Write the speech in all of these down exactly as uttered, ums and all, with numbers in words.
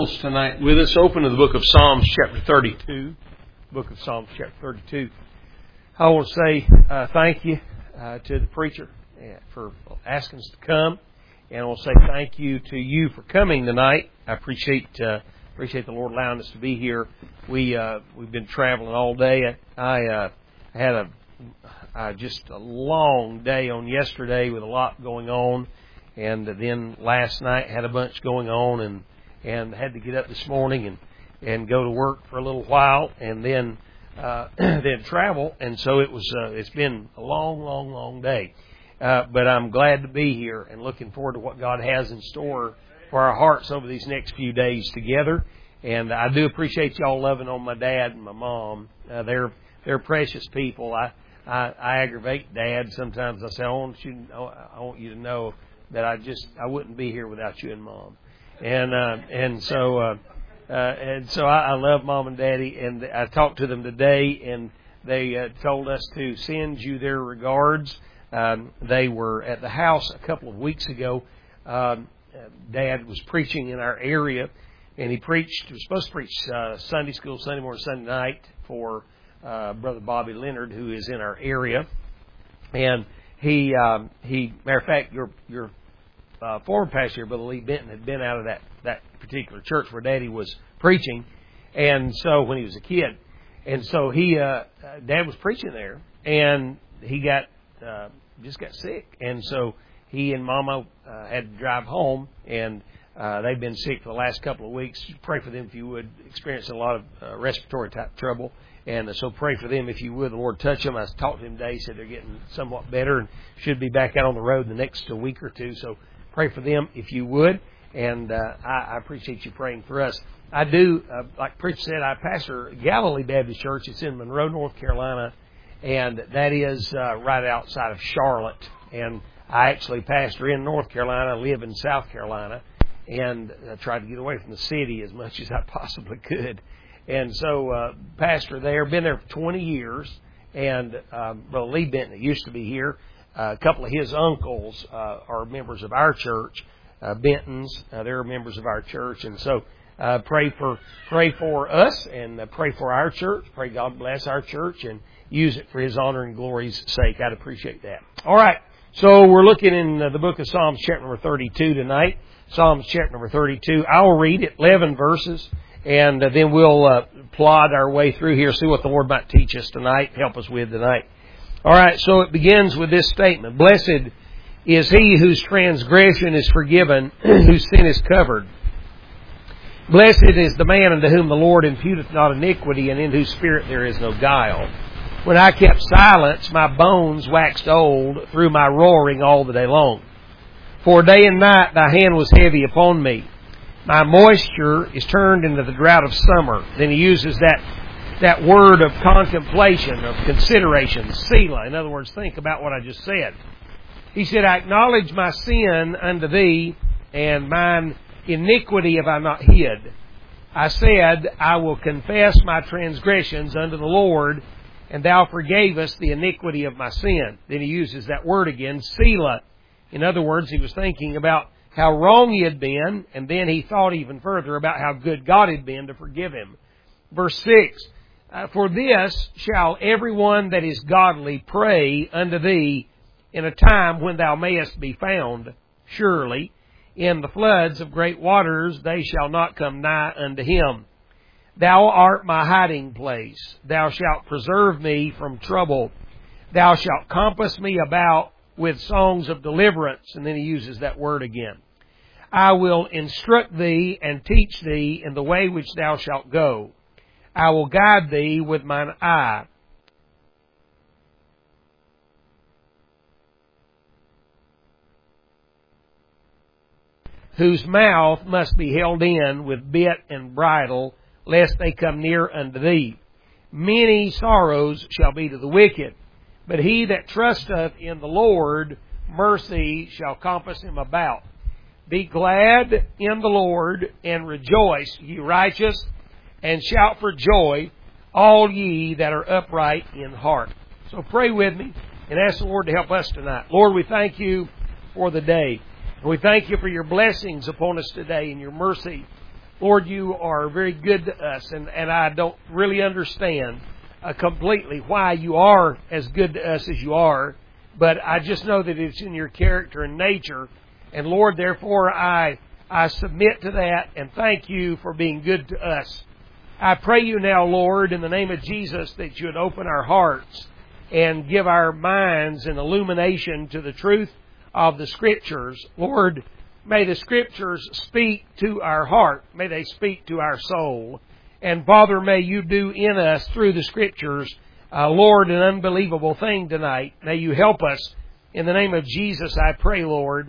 Tonight with us, open to the book of Psalms chapter thirty-two. Book of Psalms chapter thirty-two. I want to say uh, thank you uh, to the preacher for asking us to come, and I want to say thank you to you for coming tonight. I appreciate uh, appreciate the Lord allowing us to be here. We uh, we've been traveling all day. I uh, had a uh, just a long day on yesterday with a lot going on, and then last night had a bunch going on, and. and had to get up this morning and, and go to work for a little while and then uh, then travel. And so it was uh, it's been a long, long, long day. Uh, but I'm glad to be here and looking forward to what God has in store for our hearts over these next few days together. And I do appreciate y'all loving on my dad and my mom. Uh, they're they're precious people. I, I I aggravate Dad sometimes. I say I want you I want you to know that I just I wouldn't be here without you and Mom. And uh, and so uh, uh, and so I, I love Mom and Daddy, and I talked to them today, and they uh, told us to send you their regards. Um, they were at the house a couple of weeks ago. Um, Dad was preaching in our area, and he preached. He was supposed to preach uh, Sunday school, Sunday morning, Sunday night for uh, Brother Bobby Leonard, who is in our area. And he um, he, matter of fact, your your. Uh, former pastor, Brother Lee Benton, had been out of that, that particular church where Daddy was preaching, and so when he was a kid, and so he, uh, Dad was preaching there, and he got uh, just got sick, and so he and Mama uh, had to drive home, and uh, they've been sick for the last couple of weeks. Pray for them if you would. Experiencing a lot of uh, respiratory type trouble. And uh, so pray for them if you would. The Lord touch them. I talked to him today. He said they're getting somewhat better and should be back out on the road in the next uh, week or two. So pray for them if you would, and uh, I, I appreciate you praying for us. I do, uh, like Preacher said, I pastor Galilee Baptist Church. It's in Monroe, North Carolina, and that is uh, right outside of Charlotte. And I actually pastor in North Carolina, live in South Carolina, and I tried to get away from the city as much as I possibly could. And so uh, pastor there, been there for twenty years, and um, Brother Lee Benton, that used to be here, Uh, a couple of his uncles uh, are members of our church, uh, Benton's. Uh, they're members of our church, and so uh, pray for pray for us and uh, pray for our church. Pray God bless our church and use it for His honor and glory's sake. I'd appreciate that. All right, so we're looking in uh, the book of Psalms, chapter number thirty-two tonight. Psalms, chapter number thirty-two. I'll read it, eleven verses, and uh, then we'll uh, plod our way through here, see what the Lord might teach us tonight, help us with tonight. All right, so it begins with this statement. Blessed is he whose transgression is forgiven, whose sin is covered. Blessed is the man unto whom the Lord imputeth not iniquity, and in whose spirit there is no guile. When I kept silence, my bones waxed old through my roaring all the day long. For day and night thy hand was heavy upon me. My moisture is turned into the drought of summer. Then he uses that That word of contemplation, of consideration, Selah. In other words, think about what I just said. He said, I acknowledge my sin unto thee, and mine iniquity have I not hid. I said, I will confess my transgressions unto the Lord, and thou forgavest the iniquity of my sin. Then he uses that word again, Selah. In other words, he was thinking about how wrong he had been, and then he thought even further about how good God had been to forgive him. Verse six. Uh, for this shall everyone that is godly pray unto thee in a time when thou mayest be found. Surely in the floods of great waters they shall not come nigh unto him. Thou art my hiding place. Thou shalt preserve me from trouble. Thou shalt compass me about with songs of deliverance. And then he uses that word again. I will instruct thee and teach thee in the way which thou shalt go. I will guide thee with mine eye. Whose mouth must be held in with bit and bridle, lest they come near unto thee. Many sorrows shall be to the wicked, but he that trusteth in the Lord, mercy shall compass him about. Be glad in the Lord, and rejoice, ye righteous, and shout for joy, all ye that are upright in heart. So pray with me and ask the Lord to help us tonight. Lord, we thank you for the day. And we thank you for your blessings upon us today and your mercy Lord, you are very good to us, and, and I don't really understand uh, completely why you are as good to us as you are, but I just know that it's in your character and nature. And Lord, therefore, I I submit to that and thank you for being good to us. I pray you now, Lord, in the name of Jesus, that you would open our hearts and give our minds an illumination to the truth of the Scriptures. Lord, may the Scriptures speak to our heart. May they speak to our soul. And Father, may you do in us through the Scriptures, uh, Lord, an unbelievable thing tonight. May you help us. In the name of Jesus, I pray, Lord.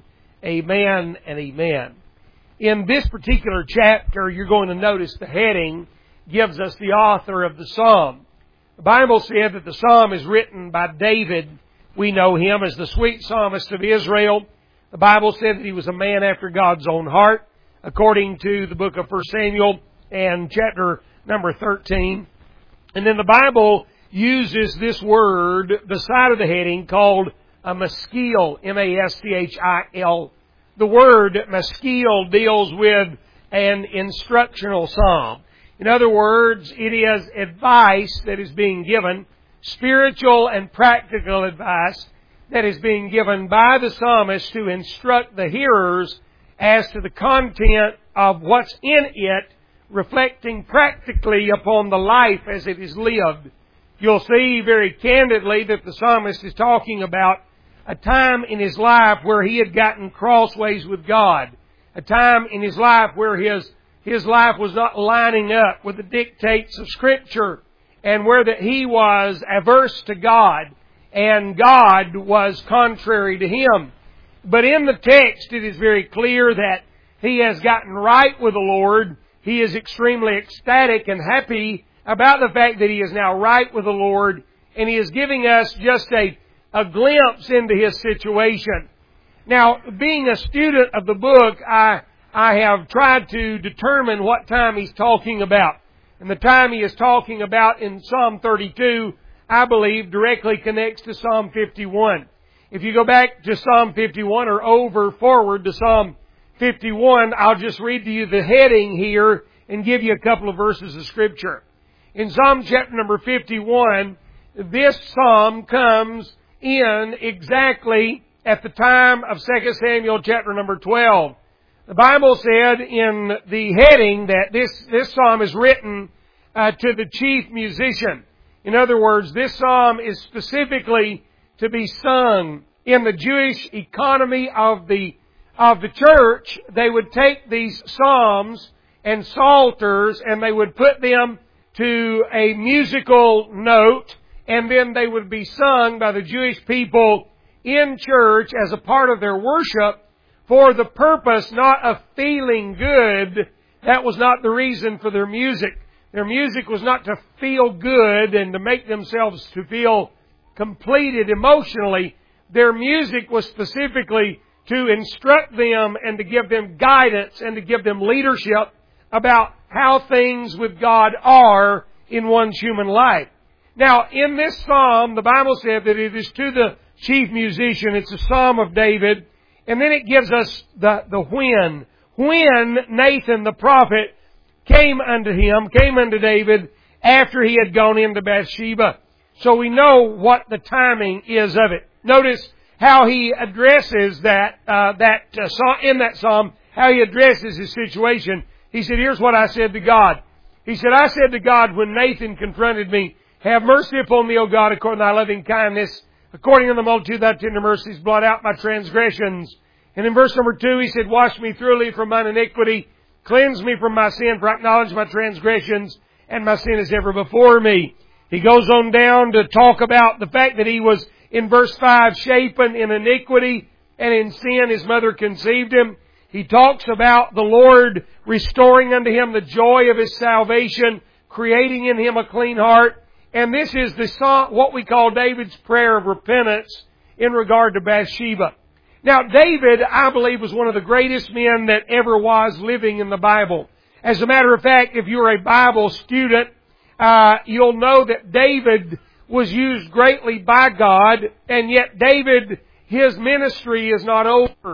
Amen and amen. In this particular chapter, you're going to notice the heading gives us the author of the psalm. The Bible said that the psalm is written by David. We know him as the sweet psalmist of Israel. The Bible said that he was a man after God's own heart, according to the book of First Samuel and chapter number thirteen. And then the Bible uses this word beside of the heading called a maskil, M A S C H I L. The word maskil deals with an instructional psalm. In other words, it is advice that is being given, spiritual and practical advice that is being given by the psalmist to instruct the hearers as to the content of what's in it, reflecting practically upon the life as it is lived. You'll see very candidly that the psalmist is talking about a time in his life where he had gotten crossways with God, a time in his life where his His life was not lining up with the dictates of Scripture, and where that he was averse to God, and God was contrary to him. But in the text, it is very clear that he has gotten right with the Lord. He is extremely ecstatic and happy about the fact that he is now right with the Lord, and he is giving us just a, a glimpse into his situation. Now, being a student of the book, I I have tried to determine what time he's talking about. And the time he is talking about in Psalm thirty-two, I believe, directly connects to Psalm fifty-one. If you go back to Psalm fifty-one or over forward to Psalm fifty-one, I'll just read to you the heading here and give you a couple of verses of Scripture. In Psalm chapter number fifty-one, this psalm comes in exactly at the time of Second Samuel chapter number twelve. The Bible said in the heading that this, this psalm is written uh, to the chief musician. In other words, this psalm is specifically to be sung in the Jewish economy of the, of the church. They would take these psalms and psalters and they would put them to a musical note, and then they would be sung by the Jewish people in church as a part of their worship, for the purpose not of feeling good. That was not the reason for their music. Their music was not to feel good and to make themselves to feel completed emotionally. Their music was specifically to instruct them and to give them guidance and to give them leadership about how things with God are in one's human life. Now, in this psalm, the Bible said that it is to the chief musician. It's a psalm of David. And then it gives us the, the when. When Nathan the prophet came unto him, came unto David, after he had gone into Bathsheba. So we know what the timing is of it. Notice how he addresses that, uh, that, uh, in that psalm, how he addresses his situation. He said, here's what I said to God. He said, I said to God when Nathan confronted me, have mercy upon me, O God, according to thy loving kindness. According to the multitude of thy tender mercies, blot out my transgressions. And in verse number two, he said, wash me thoroughly from mine iniquity. Cleanse me from my sin, for I acknowledge my transgressions, and my sin is ever before me. He goes on down to talk about the fact that he was, in verse five, shapen in iniquity, and in sin his mother conceived him. He talks about the Lord restoring unto him the joy of his salvation, creating in him a clean heart. And this is the song, what we call David's prayer of repentance in regard to Bathsheba. Now, David, I believe, was one of the greatest men that ever was living in the Bible. As a matter of fact, if you're a Bible student, uh, you'll know that David was used greatly by God, and yet David, his ministry is not over.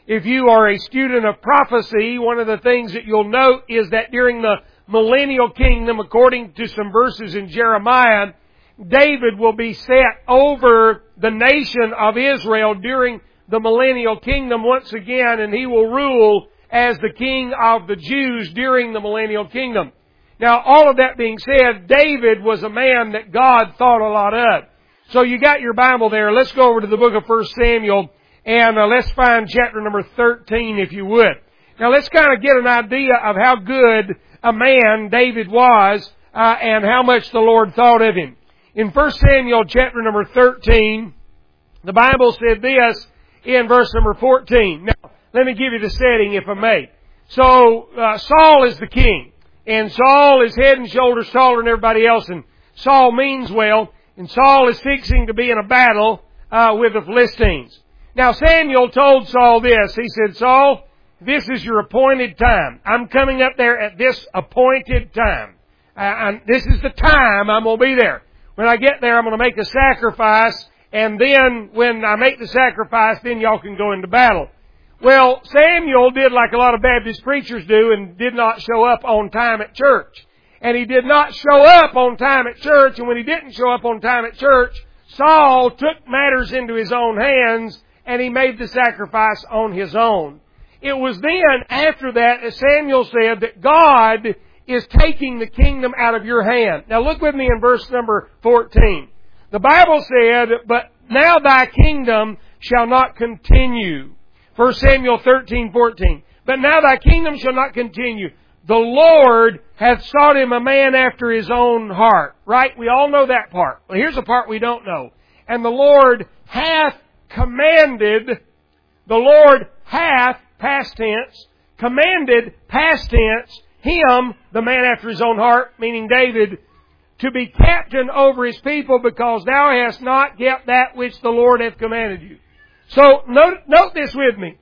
If you are a student of prophecy, one of the things that you'll note is that during the millennial kingdom, according to some verses in Jeremiah, David will be set over the nation of Israel during the millennial kingdom once again, and he will rule as the king of the Jews during the millennial kingdom. Now, all of that being said, David was a man that God thought a lot of. So you got your Bible there. Let's go over to the book of First Samuel, and uh, let's find chapter number thirteen, if you would. Now, let's kind of get an idea of how good a man David was, uh, and how much the Lord thought of him. In First Samuel chapter number thirteen, the Bible said this in verse number fourteen. Now, let me give you the setting, if I may. So, uh, Saul is the king, and Saul is head and shoulders taller than everybody else, and Saul means well, and Saul is fixing to be in a battle uh, with the Philistines. Now, Samuel told Saul this. He said, Saul, this is your appointed time. I'm coming up there at this appointed time. Uh, and this is the time I'm going to be there. When I get there, I'm going to make a sacrifice, and then when I make the sacrifice, then y'all can go into battle. Well, Samuel did like a lot of Baptist preachers do and did not show up on time at church. And he did not show up on time at church, and when he didn't show up on time at church, Saul took matters into his own hands, and he made the sacrifice on his own. It was then, after that, as Samuel said, that God is taking the kingdom out of your hand. Now look with me in verse number fourteen. The Bible said, but now thy kingdom shall not continue. First Samuel thirteen fourteen. But now thy kingdom shall not continue. The Lord hath sought him a man after his own heart. Right? We all know that part. Well, here's the part we don't know. And the Lord hath commanded, the Lord hath, past tense, commanded, past tense, him, the man after his own heart, meaning David, to be captain over his people, because thou hast not kept that which the Lord hath commanded you. So, note, note this with me.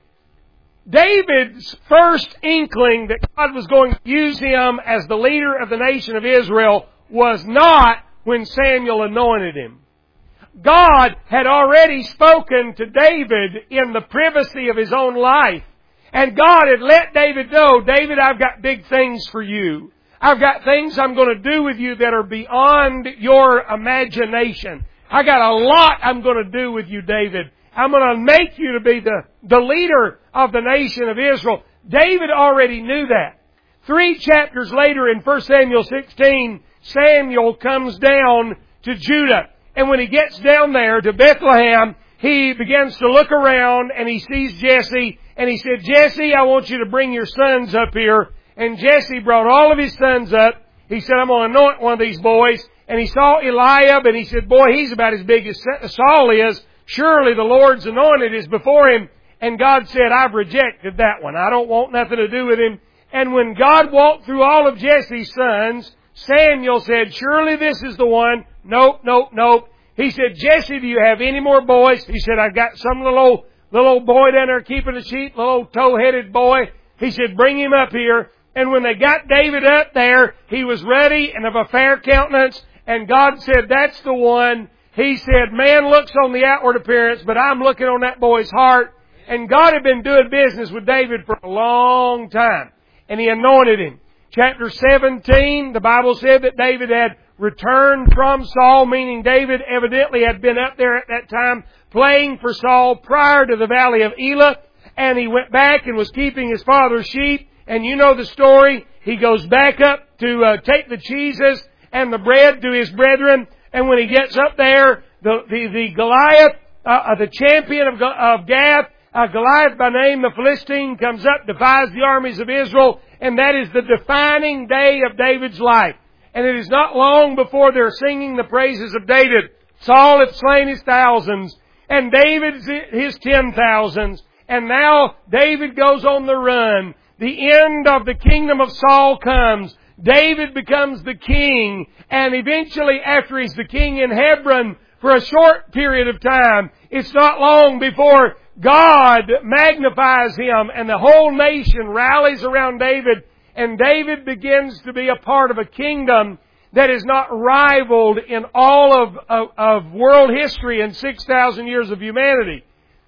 David's first inkling that God was going to use him as the leader of the nation of Israel was not when Samuel anointed him. God had already spoken to David in the privacy of his own life. And God had let David know, David, I've got big things for you. I've got things I'm going to do with you that are beyond your imagination. I got a lot I'm going to do with you, David. I'm going to make you to be the, the leader of the nation of Israel. David already knew that. Three chapters later in First Samuel sixteen, Samuel comes down to Judah. And when he gets down there to Bethlehem, he begins to look around and he sees Jesse. And he said, Jesse, I want you to bring your sons up here. And Jesse brought all of his sons up. He said, I'm going to anoint one of these boys. And he saw Eliab and he said, boy, he's about as big as Saul is. Surely the Lord's anointed is before him. And God said, I've rejected that one. I don't want nothing to do with him. And when God walked through all of Jesse's sons, Samuel said, surely this is the one. Nope, nope, nope. He said, Jesse, do you have any more boys? He said, I've got some little old, little old boy down there keeping the sheep, little old toe-headed boy. He said, bring him up here. And when they got David up there, he was ready and of a fair countenance. And God said, that's the one. He said, man looks on the outward appearance, but I'm looking on that boy's heart. And God had been doing business with David for a long time. And He anointed him. Chapter seventeen, the Bible said that David had returned from Saul, meaning David evidently had been up there at that time playing for Saul prior to the valley of Elah. And he went back and was keeping his father's sheep. And you know the story. He goes back up to uh, take the cheeses and the bread to his brethren. And when he gets up there, the the, the Goliath, uh, the champion of, of Gath, uh, Goliath by name, the Philistine, comes up, defies the armies of Israel. And that is the defining day of David's life. And it is not long before they're singing the praises of David. Saul hath slain his thousands, and David his ten thousands. And now David goes on the run. The end of the kingdom of Saul comes. David becomes the king. And eventually, after he's the king in Hebron for a short period of time, it's not long before God magnifies him and the whole nation rallies around David. And David begins to be a part of a kingdom that is not rivaled in all of, of, of world history in six thousand years of humanity.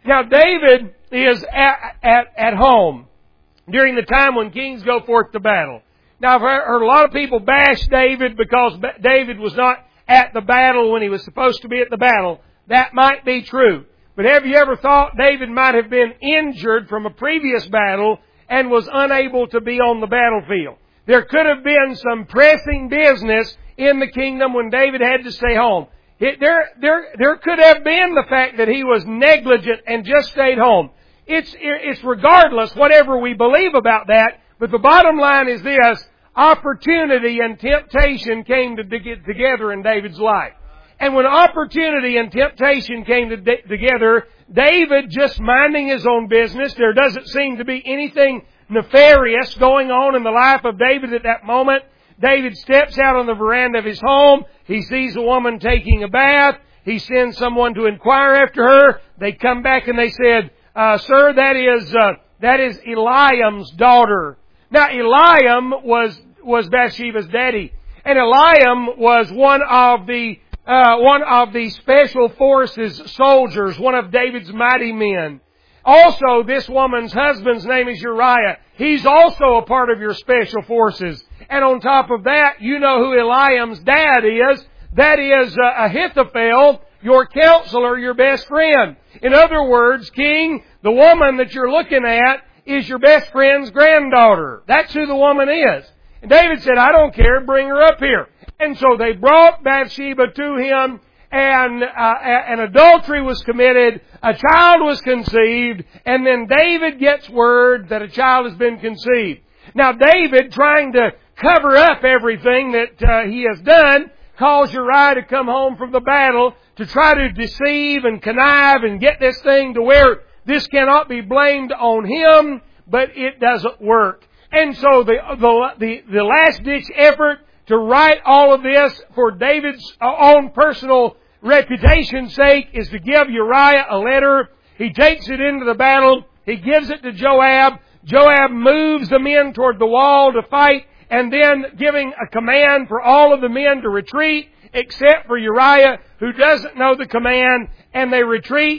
Now David is at, at, at home during the time when kings go forth to battle. Now I've heard a lot of people bash David because David was not at the battle when he was supposed to be at the battle. That might be true. But have you ever thought David might have been injured from a previous battle and was unable to be on the battlefield? There could have been some pressing business in the kingdom when David had to stay home. It, there, there, there could have been the fact that he was negligent and just stayed home. It's, it's regardless, whatever we believe about that, but the bottom line is this: opportunity and temptation came to get together in David's life. And when opportunity and temptation came to de- together, David just minding his own business, there doesn't seem to be anything nefarious going on in the life of David at that moment. David steps out on the veranda of his home. He sees a woman taking a bath. He sends someone to inquire after her. They come back and they said, uh, sir, that is, uh, that is Eliam's daughter. Now, Eliam was, was Bathsheba's daddy. And Eliam was one of the, uh, one of the special forces soldiers, one of David's mighty men. Also, this woman's husband's name is Uriah. He's also a part of your special forces. And on top of that, you know who Eliam's dad is. That is uh, Ahithophel, your counselor, your best friend. In other words, King, the woman that you're looking at is your best friend's granddaughter. That's who the woman is. And David said, I don't care, bring her up here. And so they brought Bathsheba to him, and uh, an adultery was committed, a child was conceived, and then David gets word that a child has been conceived. Now David, trying to cover up everything that uh, he has done, calls Uriah to come home from the battle to try to deceive and connive and get this thing to where this cannot be blamed on him, but it doesn't work. And so the the the, the last-ditch effort to write all of this for David's own personal reputation's sake is to give Uriah a letter. He takes it into the battle. He gives it to Joab. Joab moves the men toward the wall to fight, and then giving a command for all of the men to retreat, except for Uriah, who doesn't know the command, and they retreat,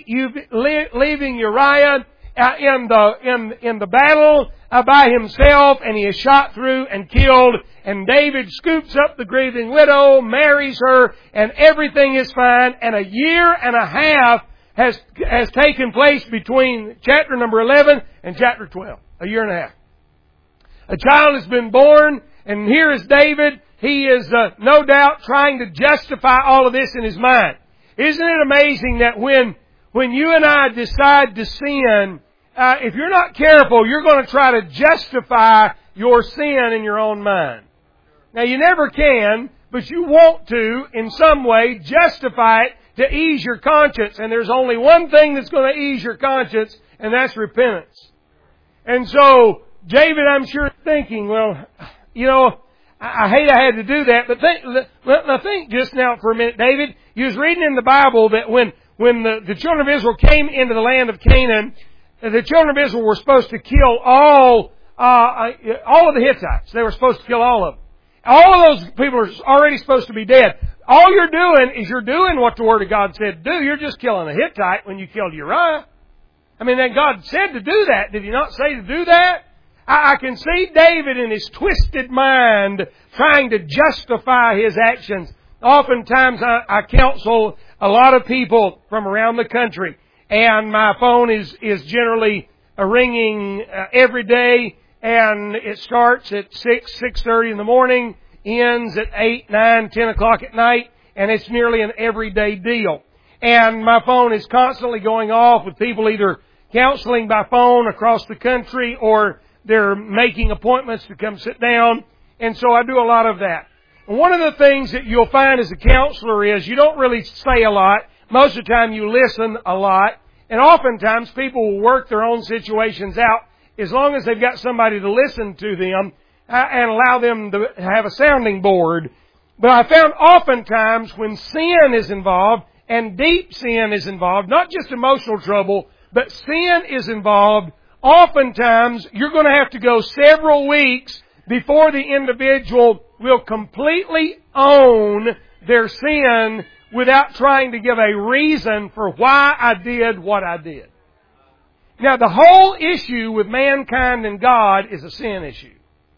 leaving Uriah uh, in the in in the battle uh, by himself, and he is shot through and killed. And David scoops up the grieving widow, marries her, and everything is fine. And a year and a half has has taken place between chapter number eleven and chapter twelve. A year and a half. A child has been born, and here is David. He is uh, no doubt trying to justify all of this in his mind. Isn't it amazing that when when you and I decide to sin, uh, if you're not careful, you're going to try to justify your sin in your own mind. Now, you never can, but you want to, in some way, justify it to ease your conscience. And there's only one thing that's going to ease your conscience, and that's repentance. And so, David, I'm sure, thinking, well, you know, I hate I had to do that, but think, now think just now for a minute, David. You was reading in the Bible that when, when the, the children of Israel came into the land of Canaan, the children of Israel were supposed to kill all, uh, all of the Hittites. They were supposed to kill all of them. All of those people are already supposed to be dead. All you're doing is you're doing what the Word of God said to do. You're just killing a Hittite when you killed Uriah. I mean, then God said to do that. Did He not say to do that? I, I can see David in his twisted mind trying to justify his actions. Oftentimes I, I counsel a lot of people from around the country, and my phone is, is generally ringing uh, every day, and it starts at six, six thirty in the morning, ends at eight, nine, ten o'clock at night, and it's nearly an everyday deal. And my phone is constantly going off with people either counseling by phone across the country, or they're making appointments to come sit down. And so I do a lot of that. And one of the things that you'll find as a counselor is you don't really say a lot. Most of the time you listen a lot. And oftentimes people will work their own situations out as long as they've got somebody to listen to them and allow them to have a sounding board. But I found oftentimes when sin is involved, and deep sin is involved, not just emotional trouble, but sin is involved, oftentimes you're going to have to go several weeks before the individual will completely own their sin without trying to give a reason for why I did what I did. Now, the whole issue with mankind and God is a sin issue.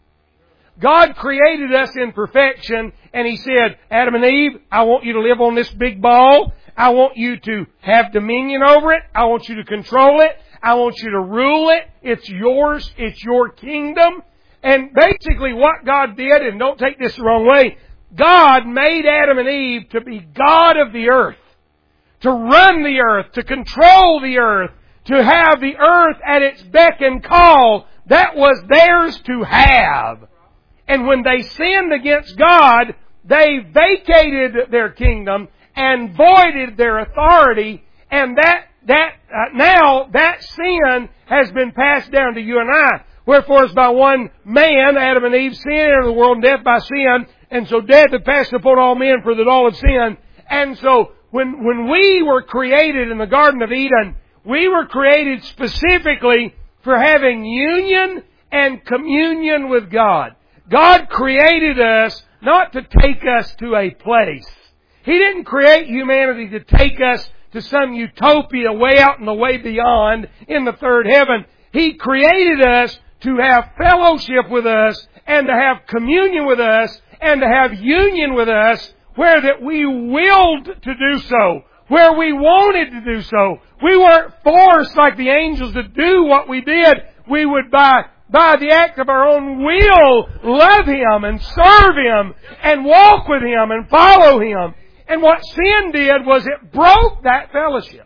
God created us in perfection, and He said, Adam and Eve, I want you to live on this big ball. I want you to have dominion over it. I want you to control it. I want you to rule it. It's yours. It's your kingdom. And basically what God did, and don't take this the wrong way, God made Adam and Eve to be God of the earth, to run the earth, to control the earth, to have the earth at its beck and call. That was theirs to have. And when they sinned against God, they vacated their kingdom and voided their authority, and that that uh, now that sin has been passed down to you and I. Wherefore, as by one man, Adam and Eve, sin entered the world, and death by sin, and so death had passed upon all men, for that all have sinned. And so, when when we were created in the Garden of Eden, we were created specifically for having union and communion with God. God created us not to take us to a place. He didn't create humanity to take us to some utopia way out in the way beyond in the third heaven. He created us to have fellowship with us and to have communion with us and to have union with us where that we willed to do so, where we wanted to do so. We weren't forced like the angels to do what we did. We would by by the act of our own will love Him and serve Him and walk with Him and follow Him. And what sin did was it broke that fellowship.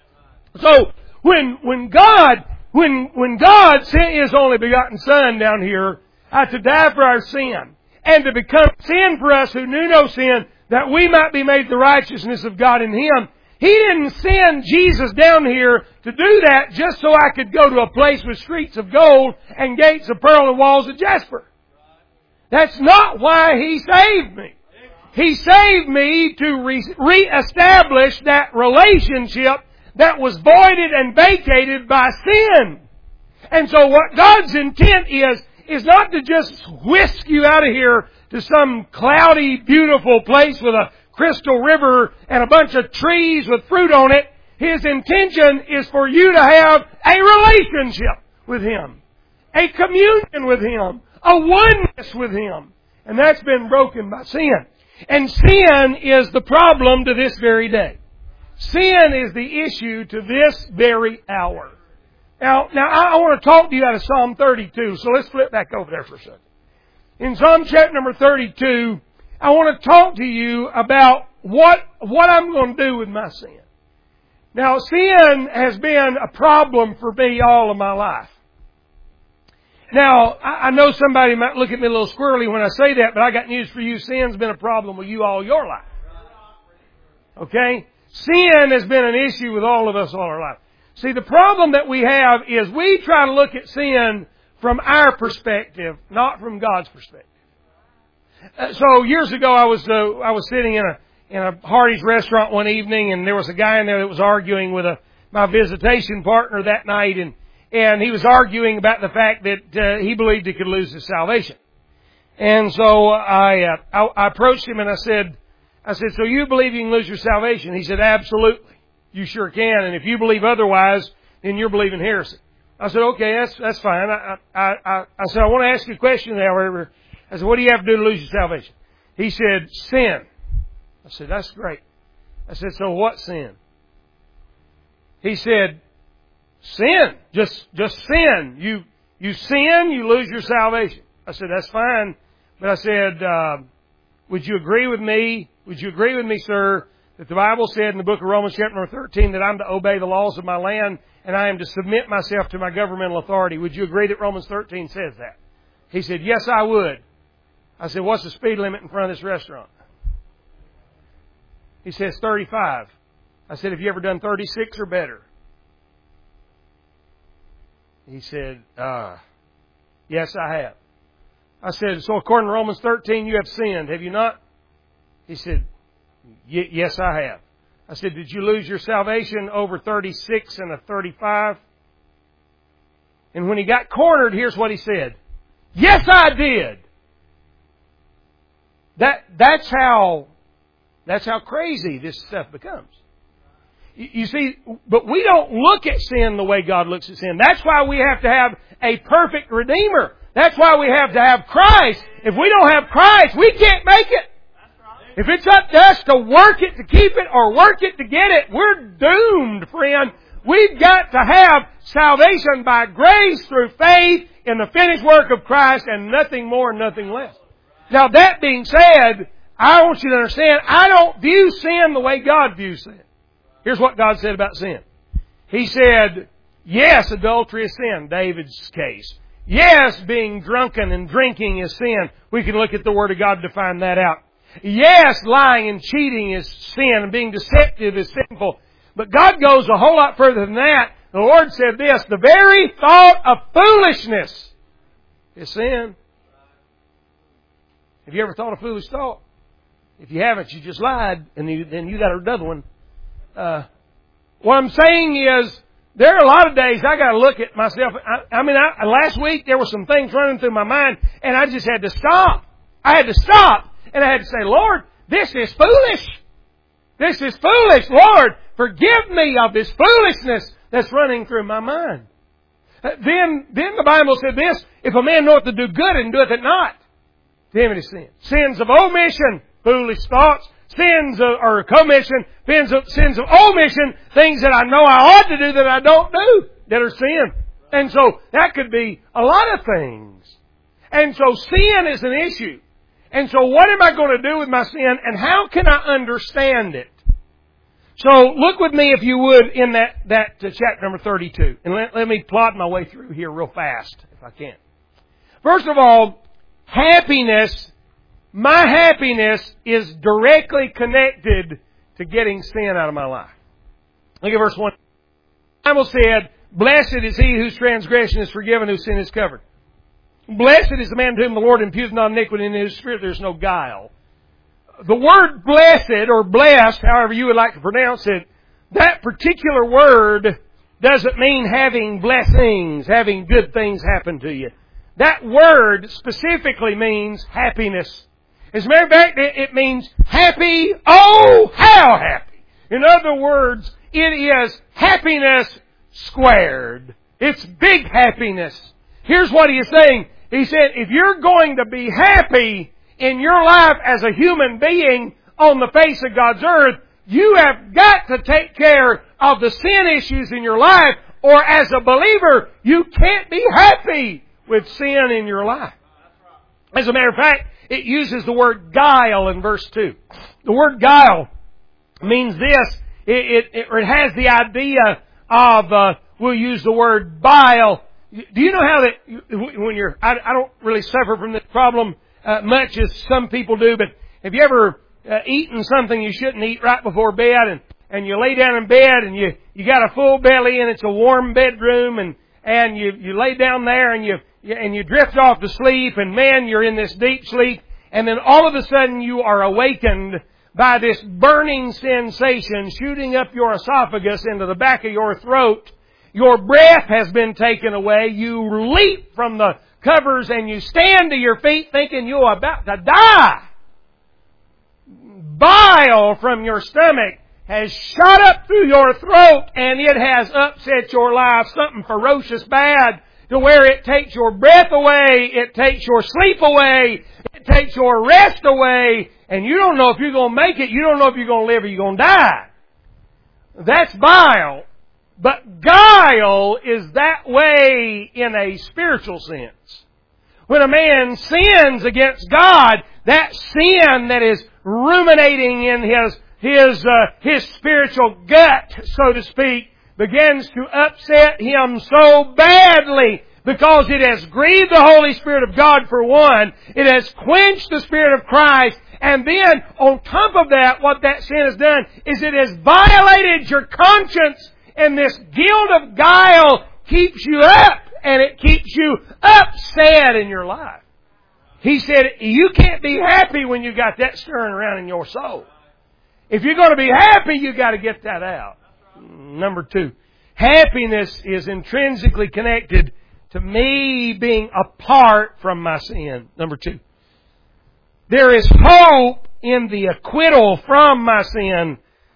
So when when God when when God sent His only begotten Son down here uh, to die for our sin and to become sin for us who knew no sin, that we might be made the righteousness of God in Him, He didn't send Jesus down here to do that just so I could go to a place with streets of gold and gates of pearl and walls of jasper. That's not why He saved me. He saved me to re- re-establish that relationship that was voided and vacated by sin. And so what God's intent is, is not to just whisk you out of here to some cloudy, beautiful place with a crystal river and a bunch of trees with fruit on it. His intention is for you to have a relationship with Him, a communion with Him, a oneness with Him. And that's been broken by sin. And sin is the problem to this very day. Sin is the issue to this very hour. Now, now I want to talk to you out of Psalm thirty-two, so let's flip back over there for a second. In Psalm chapter number thirty-two, I want to talk to you about what, what I'm going to do with my sin. Now, sin has been a problem for me all of my life. Now, I know somebody might look at me a little squirrely when I say that, but I got news for you. Sin's been a problem with you all your life. Okay? Sin has been an issue with all of us all our life. See, the problem that we have is we try to look at sin from our perspective, not from God's perspective. Uh, so years ago, I was uh, I was sitting in a in a Hardee's restaurant one evening, and there was a guy in there that was arguing with a my visitation partner that night, and and he was arguing about the fact that uh, he believed he could lose his salvation. And so I, uh, I I approached him and I said, I said, so you believe you can lose your salvation? He said, absolutely, you sure can. And if you believe otherwise, then you're believing heresy. I said, okay, that's that's fine. I I I, I said, I want to ask you a question, however. I said, what do you have to do to lose your salvation? He said, sin. I said, that's great. I said, so what sin? He said, sin. Just just sin. You you sin, you lose your salvation. I said, that's fine. But I said, uh, would you agree with me? Would you agree with me, sir, that the Bible said in the book of Romans chapter number thirteen that I'm to obey the laws of my land and I am to submit myself to my governmental authority? Would you agree that Romans thirteen says that? He said, yes, I would. I said, what's the speed limit in front of this restaurant? He says, thirty-five. I said, have you ever done thirty-six or better? He said, uh, yes, I have. I said, so according to Romans thirteen, you have sinned, have you not? He said, yes, I have. I said, did you lose your salvation over thirty-six and a thirty-five? And when he got cornered, here's what he said. Yes, I did. That, that's how, that's how crazy this stuff becomes. You see, but we don't look at sin the way God looks at sin. That's why we have to have a perfect Redeemer. That's why we have to have Christ. If we don't have Christ, we can't make it. If it's up to us to work it to keep it or work it to get it, we're doomed, friend. We've got to have salvation by grace through faith in the finished work of Christ and nothing more, nothing less. Now that being said, I want you to understand, I don't view sin the way God views sin. Here's what God said about sin. He said, yes, adultery is sin, David's case. Yes, being drunken and drinking is sin. We can look at the Word of God to find that out. Yes, lying and cheating is sin, and being deceptive is sinful. But God goes a whole lot further than that. The Lord said this, the very thought of foolishness is sin. Have you ever thought a foolish thought? If you haven't, you just lied, and you, then you got another one. Uh, what I'm saying is, there are a lot of days I got to look at myself. I, I mean, I, last week there were some things running through my mind, and I just had to stop. I had to stop, and I had to say, Lord, this is foolish. This is foolish. Lord, forgive me of this foolishness that's running through my mind. Then, then the Bible said this, if a man knoweth to do good and doeth it not, to him it is sin. Sins of omission, foolish thoughts. Sins of, or commission, sins of, sins of omission, things that I know I ought to do that I don't do, that are sin. And so, that could be a lot of things. And so, sin is an issue. And so, what am I going to do with my sin, and how can I understand it? So, look with me, if you would, in that, that uh, chapter number thirty-two. And let, let me plot my way through here real fast, if I can. First of all, happiness, my happiness is directly connected to getting sin out of my life. Look at verse one. The Bible said, blessed is he whose transgression is forgiven, whose sin is covered. Blessed is the man to whom the Lord imputes not iniquity, and in whose spirit there is no guile. The word blessed, or blessed, however you would like to pronounce it, that particular word doesn't mean having blessings, having good things happen to you. That word specifically means happiness. As a matter of fact, it means happy, oh, how happy. In other words, it is happiness squared. It's big happiness. Here's what he is saying. He said, if you're going to be happy in your life as a human being on the face of God's earth, you have got to take care of the sin issues in your life, or as a believer, you can't be happy with sin in your life. As a matter of fact, it uses the word guile in verse two. The word guile means this. It, it, it has the idea of, uh, we'll use the word bile. Do you know how that, when you're, I, I don't really suffer from this problem uh, much as some people do, but have you ever uh, eaten something you shouldn't eat right before bed, and, and you lay down in bed and you, you got a full belly and it's a warm bedroom, and, and you, you lay down there and you, and you drift off to sleep, and man, you're in this deep sleep, and then all of a sudden you are awakened by this burning sensation shooting up your esophagus into the back of your throat. Your breath has been taken away. You leap from the covers and you stand to your feet thinking you're about to die. Bile from your stomach has shot up through your throat, and it has upset your life, something ferocious bad, to where it takes your breath away, it takes your sleep away, it takes your rest away, and you don't know if you're going to make it, you don't know if you're going to live or you're going to die. That's bile. But guile is that way in a spiritual sense. When a man sins against God, that sin that is ruminating in his his uh, his spiritual gut, so to speak, begins to upset him so badly because it has grieved the Holy Spirit of God for one. It has quenched the Spirit of Christ. And then, on top of that, what that sin has done is it has violated your conscience. And this guilt of guile keeps you up, and it keeps you upset in your life. He said, you can't be happy when you got that stirring around in your soul. If you're going to be happy, you got to get that out. Number two, happiness is intrinsically connected to me being apart from my sin. Number two, there is hope in the acquittal from my sin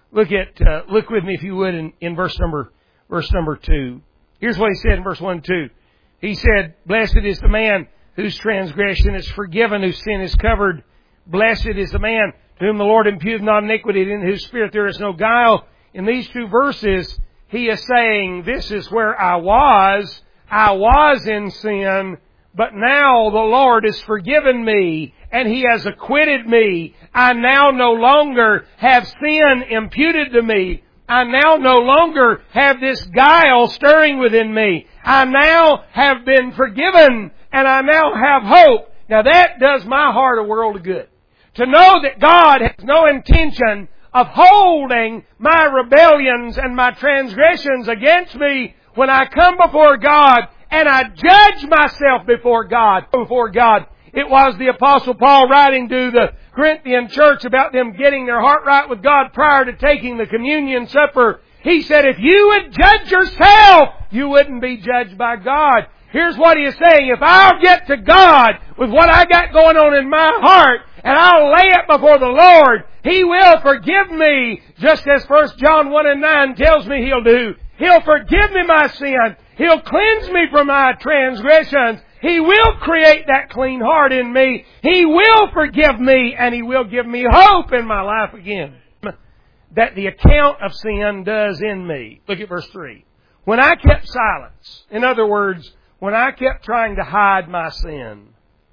Look at, uh, look with me if you would in, in verse number, verse number two. Here's what he said in verse one and two. He said, "Blessed is the man whose transgression is forgiven, whose sin is covered. Blessed is the man to whom the Lord imputeth not iniquity, and in whose spirit there is no guile." In these two verses, he is saying, this is where I was. I was in sin, but now the Lord has forgiven me, and He has acquitted me. I now no longer have sin imputed to me. I now no longer have this guile stirring within me. I now have been forgiven, and I now have hope. Now that does my heart a world of good. To know that God has no intention of holding my rebellions and my transgressions against me when I come before God and I judge myself before God. Before God. It was the Apostle Paul writing to the Corinthian church about them getting their heart right with God prior to taking the communion supper. He said, if you would judge yourself, you wouldn't be judged by God. Here's what he is saying. If I'll get to God with what I got going on in my heart, and I'll lay it before the Lord, He will forgive me, just as First John one and nine tells me He'll do. He'll forgive me my sin. He'll cleanse me from my transgressions. He will create that clean heart in me. He will forgive me, and He will give me hope in my life again. That the account of sin does in me. Look at verse three. When I kept silence, in other words, when I kept trying to hide my sin,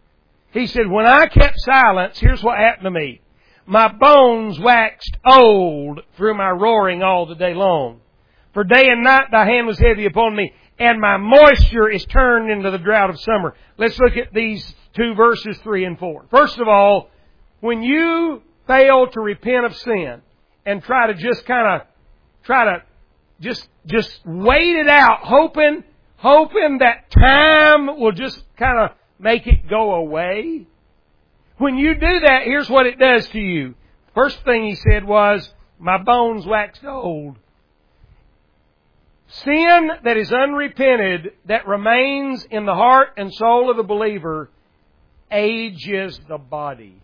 he said, when I kept silence, here's what happened to me. My bones waxed old through my roaring all the day long. For day and night thy hand was heavy upon me, and my moisture is turned into the drought of summer. Let's look at these two verses, three and four. First of all, when you fail to repent of sin and try to just kind of, try to just, just wait it out, hoping, hoping that time will just kind of make it go away. When you do that, here's what it does to you. First thing he said was, my bones waxed old. Sin that is unrepented, that remains in the heart and soul of the believer, ages the body.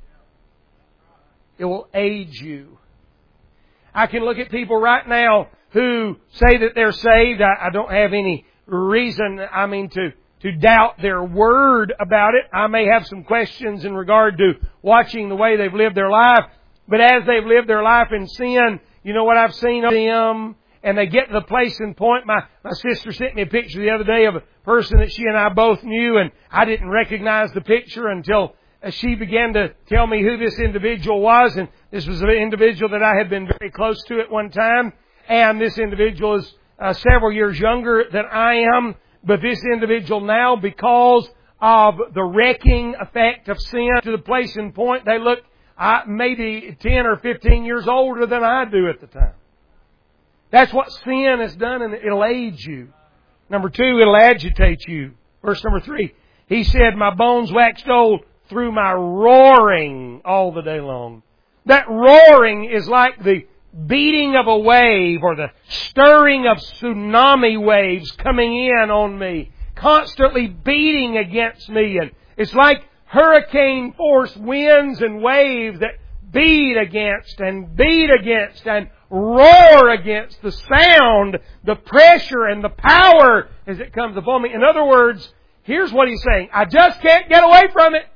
It will age you. I can look at people right now who say that they're saved. I, I don't have any reason, I mean, to to doubt their word about it. I may have some questions in regard to watching the way they've lived their life. But as they've lived their life in sin, you know what I've seen of them? And they get to the place and point. My, my sister sent me a picture the other day of a person that she and I both knew, and I didn't recognize the picture until she began to tell me who this individual was. And this was an individual that I had been very close to at one time. And this individual is uh, several years younger than I am. But this individual now, because of the wrecking effect of sin, to the place and point, they look uh, maybe ten or fifteen years older than I do at the time. That's what sin has done, and it'll age you. Number two, it'll agitate you. Verse number three, he said, my bones waxed old through my roaring all the day long. That roaring is like the beating of a wave or the stirring of tsunami waves coming in on me, constantly beating against me. And it's like hurricane force winds and waves that beat against and beat against and roar against the sound, the pressure and the power as it comes upon me. In other words, here's what he's saying. I just can't get away from it.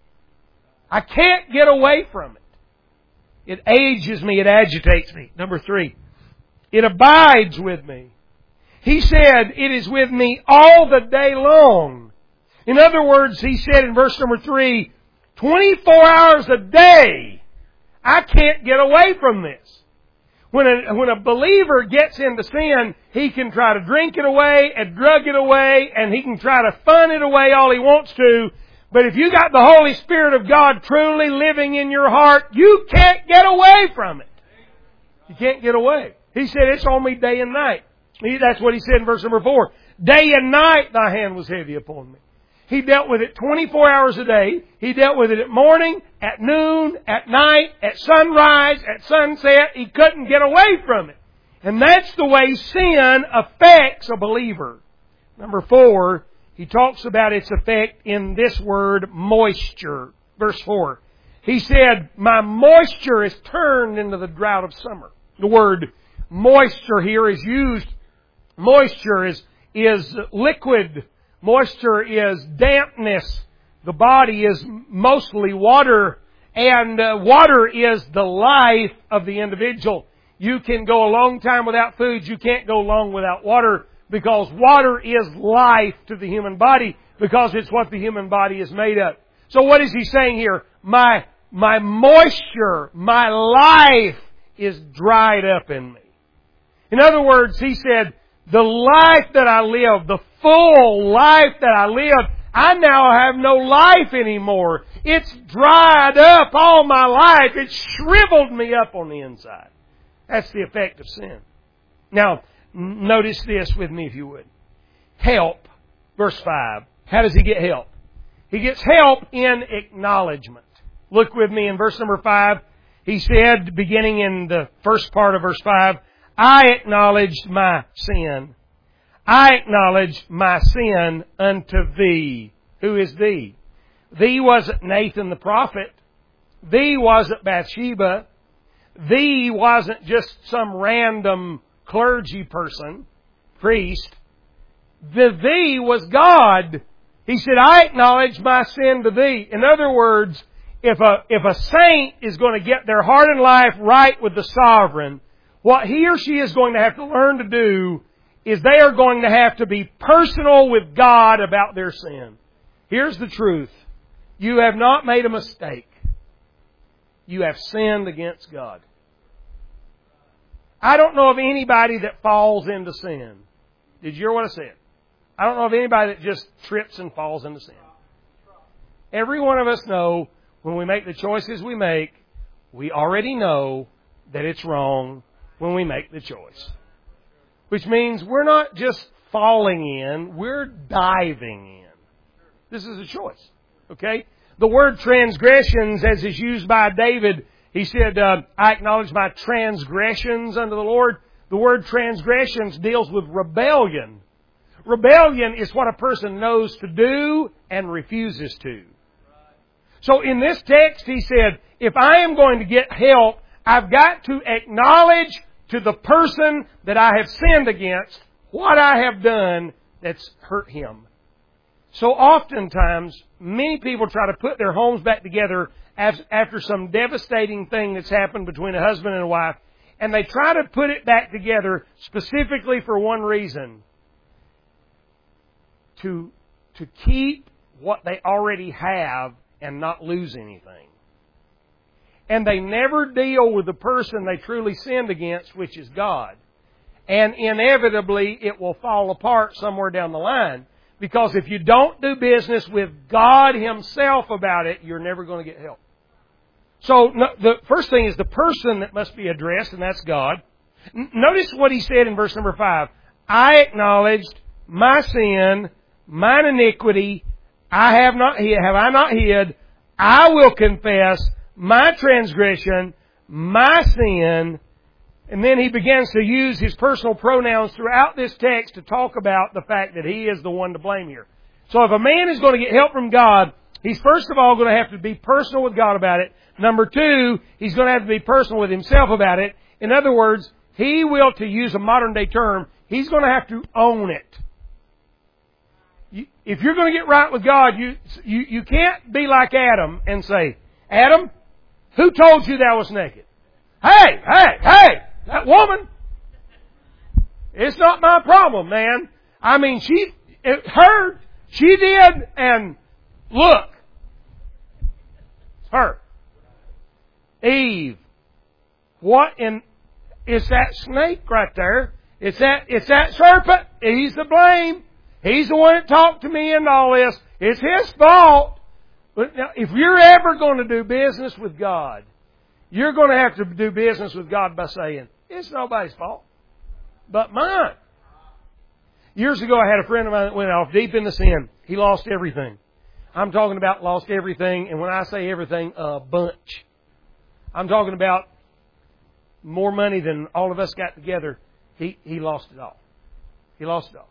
I can't get away from it. It ages me. It agitates me. Number three, it abides with me. He said, it is with me all the day long. In other words, he said in verse number three, twenty-four hours a day, I can't get away from this. When a, when a believer gets into sin, he can try to drink it away and drug it away, and he can try to fun it away all he wants to. But if you got the Holy Spirit of God truly living in your heart, you can't get away from it. You can't get away. He said, it's on me day and night. He, that's what he said in verse number four. Day and night thy hand was heavy upon me. He dealt with it twenty-four hours a day. He dealt with it at morning, at noon, at night, at sunrise, at sunset. He couldn't get away from it. And that's the way sin affects a believer. Number four, he talks about its effect in this word, moisture. Verse four. He said, my moisture is turned into the drought of summer. The word moisture here is used. Moisture is, is liquid. Moisture is dampness. The body is mostly water. And uh, water is the life of the individual. You can go a long time without food. You can't go long without water, because water is life to the human body, because it's what the human body is made of. So what is he saying here? My, my moisture, my life is dried up in me. In other words, he said, the life that I live, the full life that I live, I now have no life anymore. It's dried up all my life. It's shriveled me up on the inside. That's the effect of sin. Now, notice this with me if you would. Help. Verse five. How does he get help? He gets help in acknowledgement. Look with me in verse number five. He said, beginning in the first part of verse five, I acknowledged my sin. I acknowledge my sin unto thee. Who is thee? Thee wasn't Nathan the prophet. Thee wasn't Bathsheba. Thee wasn't just some random clergy person, priest. The thee was God. He said, I acknowledge my sin to thee. In other words, if a, if a saint is going to get their heart and life right with the sovereign, what he or she is going to have to learn to do is they are going to have to be personal with God about their sin. Here's the truth. You have not made a mistake. You have sinned against God. I don't know of anybody that falls into sin. Did you hear what I said? I don't know of anybody that just trips and falls into sin. Every one of us know when we make the choices we make, we already know that it's wrong when we make the choice. Which means we're not just falling in, we're diving in. This is a choice. Okay? The word transgressions, as is used by David, he said, uh, I acknowledge my transgressions unto the Lord. The word transgressions deals with rebellion. Rebellion is what a person knows to do and refuses to. So in this text, he said, if I am going to get help, I've got to acknowledge to the person that I have sinned against what I have done that's hurt him. So oftentimes, many people try to put their homes back together after some devastating thing that's happened between a husband and a wife, and they try to put it back together specifically for one reason. To, to keep what they already have and not lose anything. And they never deal with the person they truly sinned against, which is God. And inevitably, it will fall apart somewhere down the line. Because if you don't do business with God Himself about it, you're never going to get help. So the first thing is the person that must be addressed, and that's God. Notice what He said in verse number five. I acknowledged my sin, mine iniquity, I have not hid, have I not hid. I will confess my transgression, my sin. And then he begins to use his personal pronouns throughout this text to talk about the fact that he is the one to blame here. So if a man is going to get help from God, he's first of all going to have to be personal with God about it. Number two, he's going to have to be personal with himself about it. In other words, he will, to use a modern day term, he's going to have to own it. You, if you're going to get right with God, you, you, you can't be like Adam and say, Adam, who told you thou was naked? Hey, hey, hey! That woman, it's not my problem, man. I mean, she, it, her, she did, and look, it's her. Eve, what in, it's that snake right there. It's that, it's that serpent. He's to blame. He's the one that talked to me and all this. It's his fault. But now, if you're ever going to do business with God, you're going to have to do business with God by saying, it's nobody's fault but mine. Years ago, I had a friend of mine that went off deep into sin. He lost everything. I'm talking about lost everything, and when I say everything, a bunch. I'm talking about more money than all of us got together. He, he lost it all. He lost it all.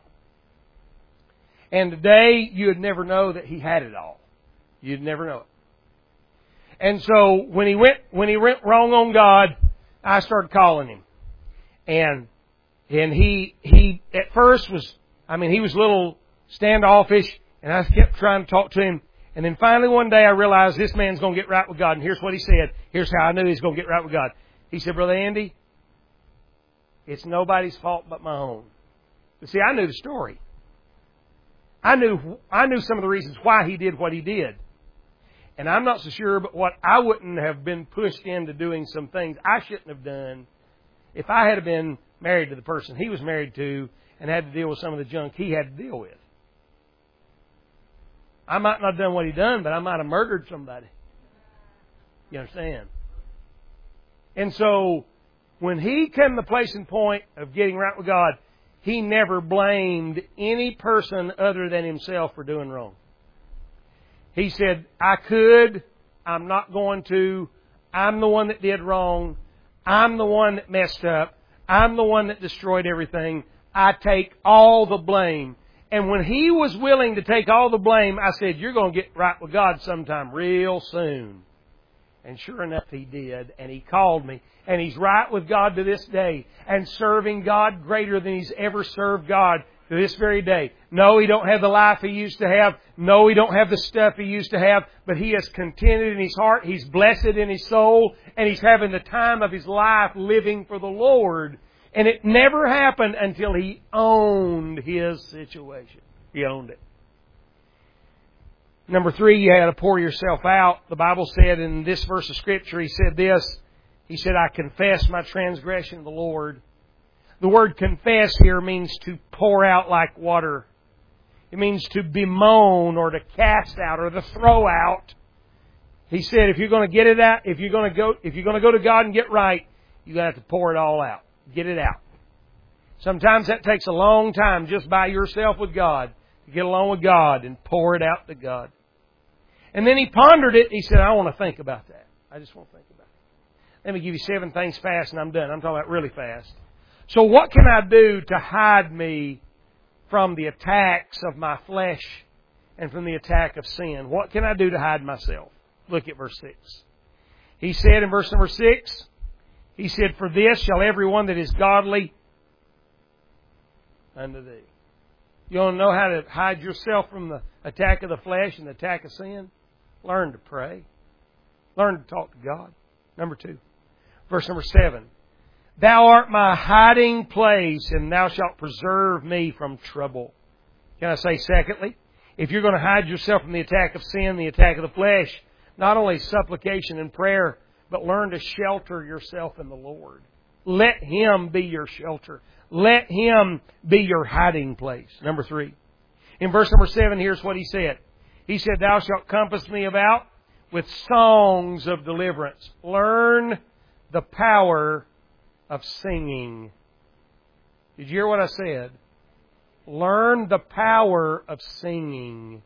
And today, you would never know that he had it all. You'd never know it. And so when he went when he went wrong on God, I started calling him. And and he he at first was, I mean, he was a little standoffish, and I kept trying to talk to him. And then finally one day I realized this man's going to get right with God. And here's what he said. Here's how I knew he's going to get right with God. He said, Brother Andy, it's nobody's fault but my own. But see, I knew the story. I knew I knew some of the reasons why he did what he did. And I'm not so sure, but what I wouldn't have been pushed into doing some things I shouldn't have done if I had been married to the person he was married to and had to deal with some of the junk he had to deal with. I might not have done what he done, but I might have murdered somebody. You understand? And so, when he came to the place and point of getting right with God, he never blamed any person other than himself for doing wrong. He said, I could, I'm not going to, I'm the one that did wrong, I'm the one that messed up, I'm the one that destroyed everything, I take all the blame. And when he was willing to take all the blame, I said, you're going to get right with God sometime real soon. And sure enough, he did. And he called me. And he's right with God to this day. And serving God greater than he's ever served God to this very day. No, he don't have the life he used to have. No, he don't have the stuff he used to have. But he is contented in his heart. He's blessed in his soul. And he's having the time of his life living for the Lord. And it never happened until he owned his situation. He owned it. Number three, you had to pour yourself out. The Bible said in this verse of Scripture, he said this. He said, I confess my transgression to the Lord. The word confess here means to pour out like water. It means to bemoan or to cast out or to throw out. He said, if you're going to get it out, if you're going to go, if you're going to go to God and get right, you're going to have to pour it all out. Get it out. Sometimes that takes a long time just by yourself with God to get along with God and pour it out to God. And then he pondered it. He said, I want to think about that. I just want to think about it. Let me give you seven things fast and I'm done. I'm talking about really fast. So what can I do to hide me from the attacks of my flesh and from the attack of sin? What can I do to hide myself? Look at verse six. He said in verse number six, he said, for this shall everyone that is godly unto thee. You want to know how to hide yourself from the attack of the flesh and the attack of sin? Learn to pray. Learn to talk to God. Number two. Verse number seven. Thou art my hiding place, and thou shalt preserve me from trouble. Can I say secondly? If you're going to hide yourself from the attack of sin, the attack of the flesh, not only supplication and prayer, but learn to shelter yourself in the Lord. Let Him be your shelter. Let Him be your hiding place. Number three. In verse number seven, here's what He said. He said, thou shalt compass me about with songs of deliverance. Learn the power of singing. Did you hear what I said? Learn the power of singing.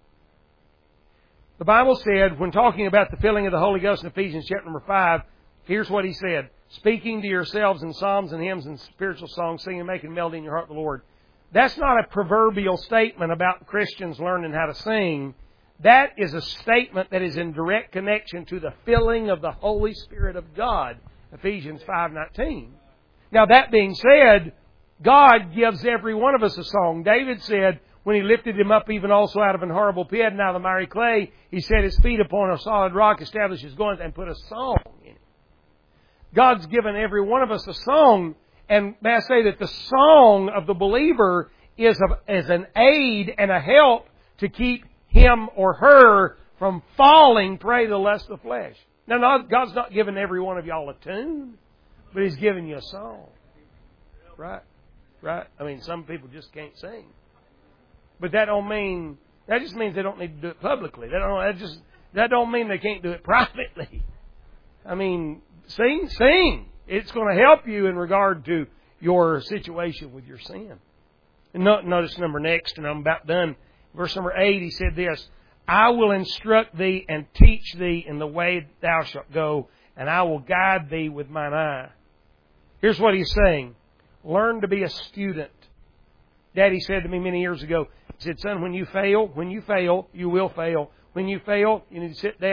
The Bible said, when talking about the filling of the Holy Ghost in Ephesians chapter number five, here's what he said. Speaking to yourselves in psalms and hymns and spiritual songs, singing and making melody in your heart to the Lord. That's not a proverbial statement about Christians learning how to sing. That is a statement that is in direct connection to the filling of the Holy Spirit of God. Ephesians five nineteen. Now that being said, God gives every one of us a song. David said, when He lifted him up even also out of an horrible pit and out of the miry clay, He set his feet upon a solid rock, established his goings, and put a song in it. God's given every one of us a song, and may I say that the song of the believer is, a, is an aid and a help to keep him or her from falling prey to the lust of the flesh. Now, not, God's not giving every one of y'all a tune, but He's giving you a song. Right? Right? I mean, some people just can't sing. But that don't mean, that just means they don't need to do it publicly. That don't, that just, that don't mean they can't do it privately. I mean, sing, sing. It's going to help you in regard to your situation with your sin. And notice number next, and I'm about done. Verse number eight, he said this, I will instruct thee and teach thee in the way thou shalt go, and I will guide thee with mine eye. Here's what he's saying. Learn to be a student. Daddy said to me many years ago, he said, son, when you fail, when you fail, you will fail. When you fail, you need to sit down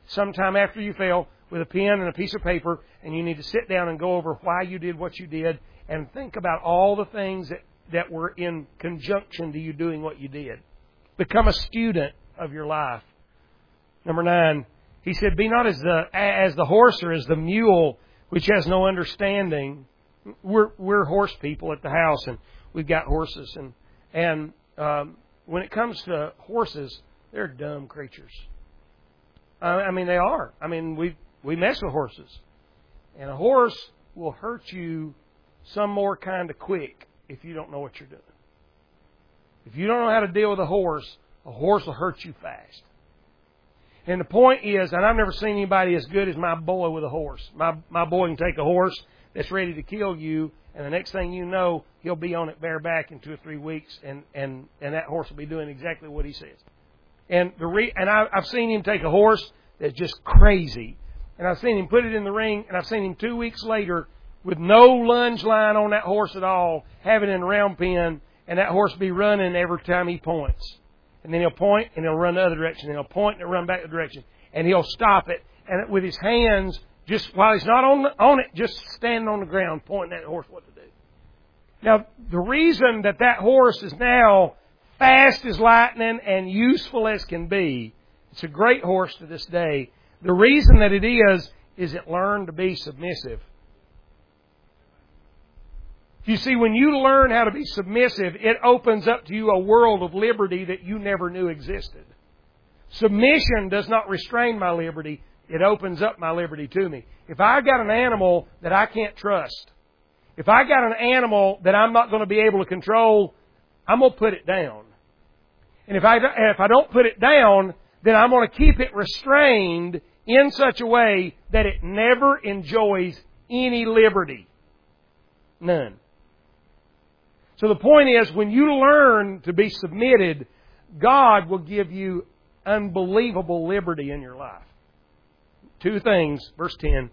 sometime after you fell with a pen and a piece of paper, and you need to sit down and go over why you did what you did and think about all the things that, that were in conjunction to you doing what you did. Become a student of your life. Number nine, he said, be not as the, as the horse or as the mule, which has no understanding. We're, we're horse people at the house, and we've got horses. And, and um, when it comes to horses, they're dumb creatures. Uh, I mean, they are. I mean, we we mess with horses. And a horse will hurt you some more kind of quick if you don't know what you're doing. If you don't know how to deal with a horse, a horse will hurt you fast. And the point is, and I've never seen anybody as good as my boy with a horse. My my boy can take a horse that's ready to kill you, and the next thing you know, he'll be on it bareback in two or three weeks, and, and, and that horse will be doing exactly what he says. And the re, and I, I've seen him take a horse that's just crazy, and I've seen him put it in the ring, and I've seen him two weeks later with no lunge line on that horse at all, have it in a round pen, and that horse be running every time he points. And then he'll point, and he'll run the other direction, and he'll point, and he'll run back the direction, and he'll stop it, and with his hands, just while he's not on the, on it, just standing on the ground, pointing at the horse what to do. Now, the reason that that horse is now fast as lightning and useful as can be, it's a great horse to this day. The reason that it is, is it learned to be submissive. You see, when you learn how to be submissive, it opens up to you a world of liberty that you never knew existed. Submission does not restrain my liberty. It opens up my liberty to me. If I got an animal that I can't trust, if I got an animal that I'm not going to be able to control, I'm going to put it down. And if I, if I don't put it down, then I'm going to keep it restrained in such a way that it never enjoys any liberty. None. So the point is, when you learn to be submitted, God will give you unbelievable liberty in your life. Two things. Verse ten.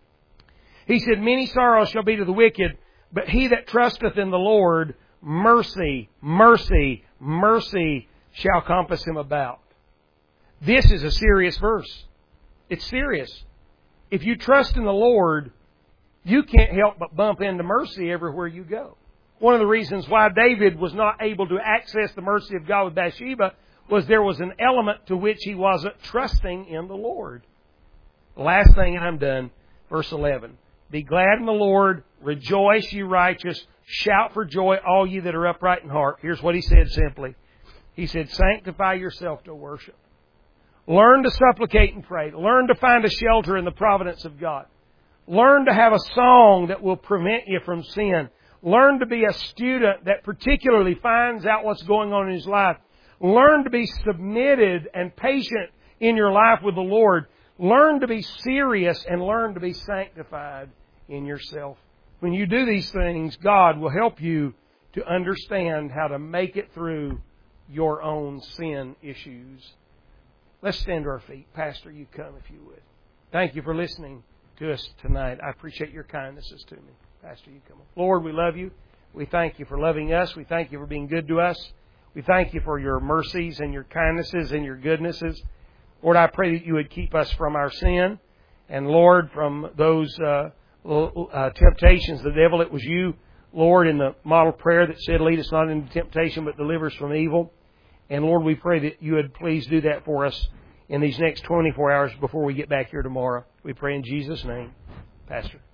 He said, many sorrows shall be to the wicked, but he that trusteth in the Lord, mercy, mercy, mercy shall compass him about. This is a serious verse. It's serious. If you trust in the Lord, you can't help but bump into mercy everywhere you go. One of the reasons why David was not able to access the mercy of God with Bathsheba was there was an element to which he wasn't trusting in the Lord. The last thing, and I'm done, verse eleven. Be glad in the Lord, rejoice, ye righteous, shout for joy, all ye that are upright in heart. Here's what he said simply. He said, sanctify yourself to worship. Learn to supplicate and pray. Learn to find a shelter in the providence of God. Learn to have a song that will prevent you from sin. Learn to be a student that particularly finds out what's going on in his life. Learn to be submitted and patient in your life with the Lord. Learn to be serious and learn to be sanctified in yourself. When you do these things, God will help you to understand how to make it through your own sin issues. Let's stand to our feet. Pastor, you come if you would. Thank you for listening to us tonight. I appreciate your kindnesses to me. Pastor, you come. Lord, we love you. We thank you for loving us. We thank you for being good to us. We thank you for your mercies and your kindnesses and your goodnesses. Lord, I pray that you would keep us from our sin. And Lord, from those uh, uh, temptations, the devil, it was you, Lord, in the model prayer that said, lead us not into temptation, but deliver us from evil. And Lord, we pray that you would please do that for us in these next twenty-four hours before we get back here tomorrow. We pray in Jesus' name. Pastor.